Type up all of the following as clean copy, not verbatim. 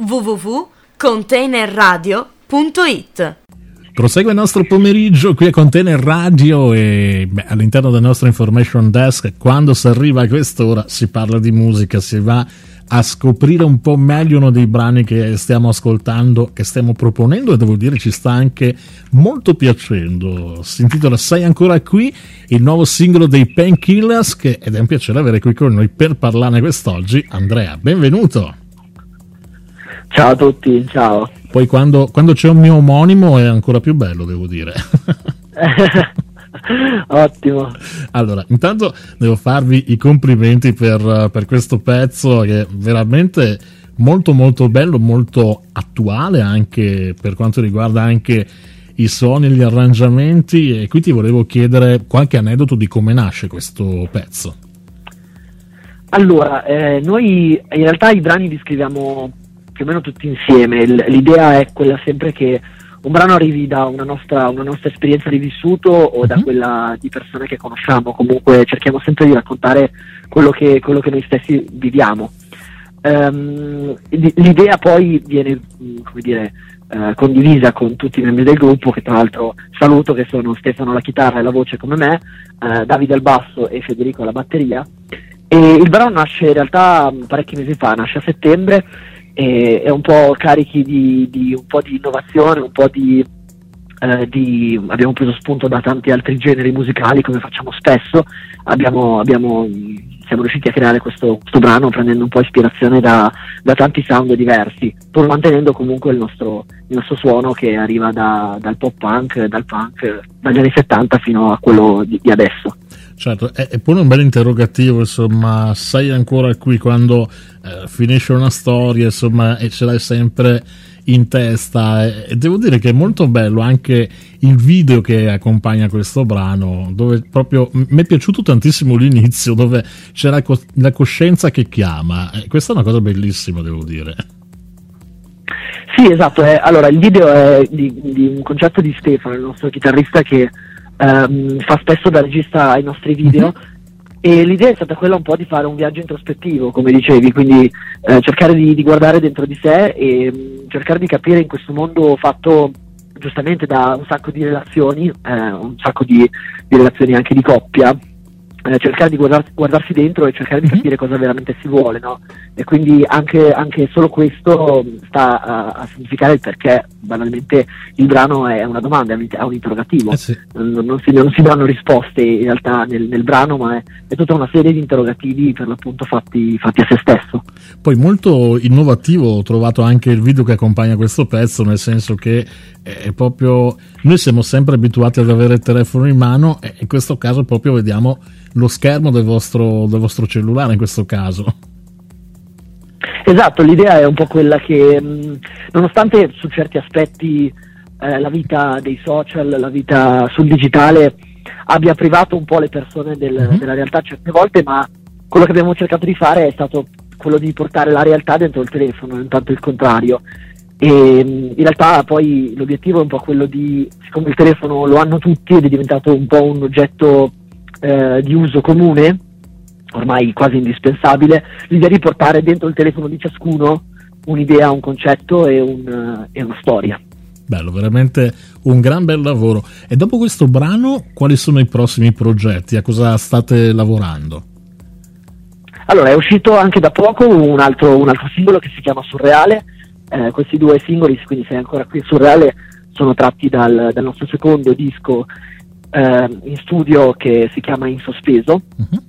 www.containerradio.it. Prosegue il nostro pomeriggio qui a Container Radio e all'interno del nostro information desk, quando si arriva a quest'ora si parla di musica, si va a scoprire un po' meglio uno dei brani che stiamo ascoltando, che stiamo proponendo, e devo dire ci sta anche molto piacendo. Si intitola Sei ancora qui, il nuovo singolo dei Painkillers, ed è un piacere avere qui con noi per parlarne quest'oggi Andrea. Benvenuto. Ciao a tutti, ciao. Poi quando c'è un mio omonimo è ancora più bello, devo dire. Ottimo. Allora, intanto devo farvi i complimenti per questo pezzo, che è veramente molto molto bello, molto attuale anche per quanto riguarda anche i suoni e gli arrangiamenti, e qui ti volevo chiedere qualche aneddoto di come nasce questo pezzo. Allora, noi in realtà i brani li scriviamo più o meno tutti insieme. L'idea è quella sempre che un brano arrivi da una nostra esperienza di vissuto o da quella di persone che conosciamo. Comunque cerchiamo sempre di raccontare quello che noi stessi viviamo. L'idea poi viene, condivisa con tutti i membri del gruppo, che tra l'altro saluto, che sono Stefano alla chitarra e la voce come me, Davide al basso e Federico alla batteria. E il brano nasce in realtà parecchi mesi fa, nasce a settembre, e è un po' carichi di un po' di innovazione, un po' abbiamo preso spunto da tanti altri generi musicali, come facciamo spesso. Siamo riusciti a creare questo brano prendendo un po' ispirazione da tanti sound diversi, pur mantenendo comunque il nostro suono, che arriva dal pop punk, dal punk dagli anni 70 fino a quello di adesso. Certo, è pure un bel interrogativo, insomma, sei ancora qui quando finisce una storia, insomma, e ce l'hai sempre in testa, e devo dire che è molto bello anche il video che accompagna questo brano, dove proprio mi è piaciuto tantissimo l'inizio, dove c'è la coscienza che chiama, questa è una cosa bellissima, devo dire. Sì, esatto, allora il video è di un concetto di Stefano, il nostro chitarrista, che fa spesso da regista ai nostri video, e l'idea è stata quella un po' di fare un viaggio introspettivo, come dicevi, quindi cercare di guardare dentro di sé e cercare di capire in questo mondo fatto giustamente da un sacco di relazioni, un sacco di relazioni anche di coppia, cercare di guardarsi dentro e cercare di capire cosa veramente si vuole, no? E quindi anche solo questo sta a significare il perché banalmente il brano è una domanda, è un interrogativo. Sì. Non si danno risposte in realtà nel brano, ma è tutta una serie di interrogativi, per l'appunto fatti a se stesso. Poi molto innovativo ho trovato anche il video che accompagna questo pezzo, nel senso che è proprio, noi siamo sempre abituati ad avere il telefono in mano, e in questo caso proprio vediamo lo schermo del vostro cellulare in questo caso. Esatto, l'idea è un po' quella che nonostante su certi aspetti la vita dei social, la vita sul digitale abbia privato un po' le persone della realtà certe volte, ma quello che abbiamo cercato di fare è stato quello di portare la realtà dentro il telefono, non tanto il contrario. E in realtà poi l'obiettivo è un po' quello di, siccome il telefono lo hanno tutti ed è diventato un po' un oggetto di uso comune, ormai quasi indispensabile, l'idea di portare dentro il telefono di ciascuno un'idea, un concetto e una storia. Bello, veramente un gran bel lavoro. E dopo questo brano, quali sono i prossimi progetti? A cosa state lavorando? Allora, è uscito anche da poco un altro singolo che si chiama Surreale. Questi due singoli, quindi Sei ancora qui, Surreale, sono tratti dal nostro secondo disco in studio, che si chiama In Sospeso.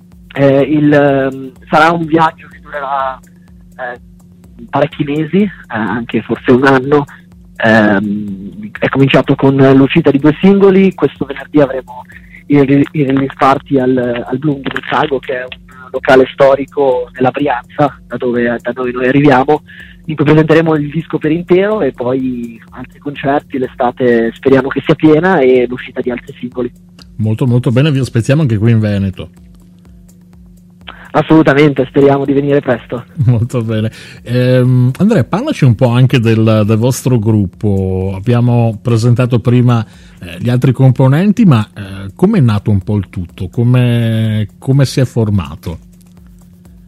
Sarà un viaggio che durerà parecchi mesi, anche forse un anno. È cominciato con l'uscita di 2 singoli. Questo venerdì avremo il release party al Bloom di Mezzago, che è un locale storico nella Brianza, da dove noi arriviamo, in cui presenteremo il disco per intero, e poi altri concerti. L'estate speriamo che sia piena, e l'uscita di altri singoli. Molto molto bene, vi aspettiamo anche qui in Veneto. Assolutamente, speriamo di venire presto. Molto bene. Andrea, parlaci un po' anche del vostro gruppo. Abbiamo presentato prima gli altri componenti, ma come è nato un po' il tutto? Come si è formato?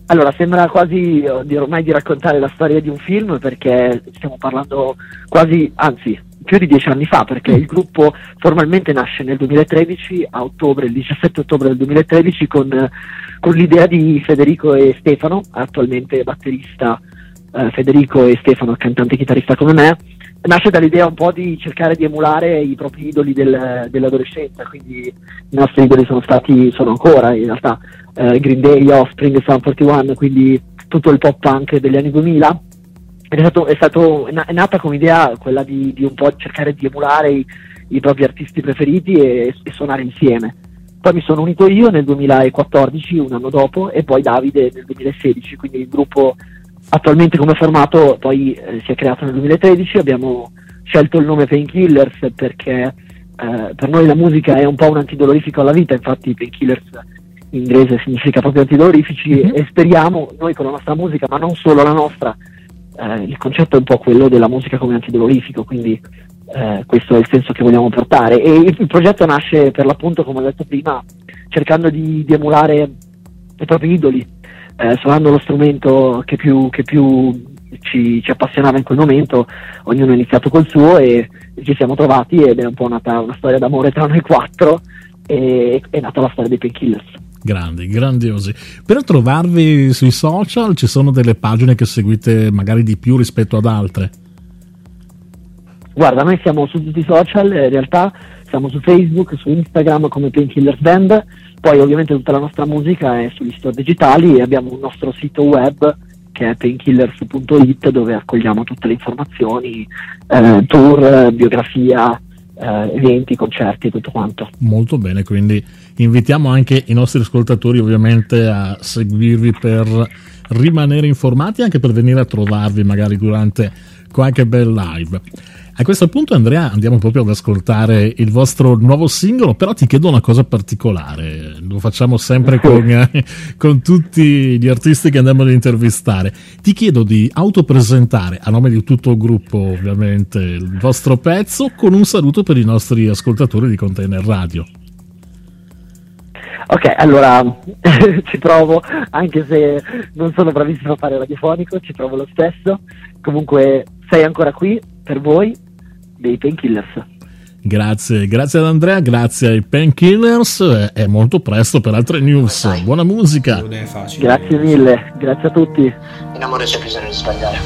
Allora, sembra quasi ormai di raccontare la storia di un film, perché stiamo parlando quasi, anzi, più di 10 anni fa, perché il gruppo formalmente nasce nel 2013, a ottobre, il 17 ottobre del 2013, con l'idea di Federico e Stefano, attualmente batterista Federico, e Stefano, cantante e chitarrista come me. Nasce dall'idea un po' di cercare di emulare i propri idoli dell'adolescenza, quindi i nostri idoli sono ancora in realtà Green Day, Offspring, Sum 41, quindi tutto il pop punk degli anni 2000. Ed è nata come idea quella di un po' cercare di emulare i propri artisti preferiti e suonare insieme. Poi mi sono unito io nel 2014, un anno dopo, e poi Davide nel 2016, quindi il gruppo attualmente come formato poi si è creato nel 2013. Abbiamo scelto il nome Painkillers perché per noi la musica è un po' un antidolorifico alla vita, infatti Painkillers in inglese significa proprio antidolorifici, e speriamo noi con la nostra musica, ma non solo la nostra, il concetto è un po' quello della musica come antidolorifico, quindi questo è il senso che vogliamo portare, e il progetto nasce per l'appunto, come ho detto prima, cercando di emulare i propri idoli, suonando lo strumento che più ci appassionava in quel momento. Ognuno ha iniziato col suo e ci siamo trovati, ed è un po' nata una storia d'amore tra noi quattro, e è nata la storia dei Painkillers. Grandi, grandiosi. Per trovarvi sui social ci sono delle pagine che seguite magari di più rispetto ad altre? Guarda, noi siamo su tutti i social, in realtà siamo su Facebook, su Instagram come Painkillers Band, poi ovviamente tutta la nostra musica è sugli store digitali, e abbiamo un nostro sito web che è painkillers.it, dove accogliamo tutte le informazioni, tour, biografia, eventi, concerti e tutto quanto. Molto bene, quindi invitiamo anche i nostri ascoltatori ovviamente a seguirvi per rimanere informati, anche per venire a trovarvi magari durante qualche bel live. A questo punto, Andrea, andiamo proprio ad ascoltare il vostro nuovo singolo, però ti chiedo una cosa particolare, lo facciamo sempre con tutti gli artisti che andiamo ad intervistare. Ti chiedo di autopresentare, a nome di tutto il gruppo ovviamente, il vostro pezzo, con un saluto per i nostri ascoltatori di Container Radio. Ok, allora ci provo, anche se non sono bravissimo a fare radiofonico, ci provo lo stesso. Comunque sei ancora qui per voi dei Painkillers. Grazie ad Andrea, grazie ai Painkillers, e molto presto per altre news. Buona musica. Non è facile. Grazie mille, grazie a tutti. In amore c'è bisogno di sbagliare.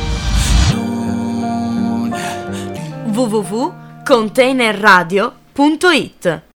www.containerradio.it